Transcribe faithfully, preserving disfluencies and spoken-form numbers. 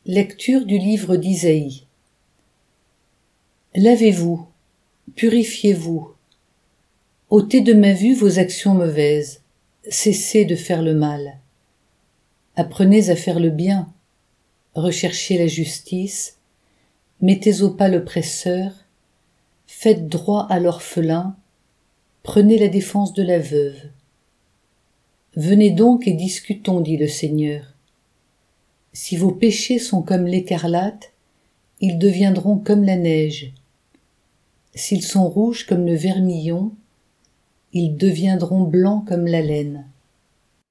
Lecture du livre d'Isaïe. Lavez-vous, purifiez-vous, ôtez de ma vue vos actions mauvaises, cessez de faire le mal. Apprenez à faire le bien, recherchez la justice, mettez au pas l'oppresseur, faites droit à l'orphelin, prenez la défense de la veuve. Venez donc et discutons, dit le Seigneur. Si vos péchés sont comme l'écarlate, ils deviendront comme la neige. S'ils sont rouges comme le vermillon, ils deviendront blancs comme la laine.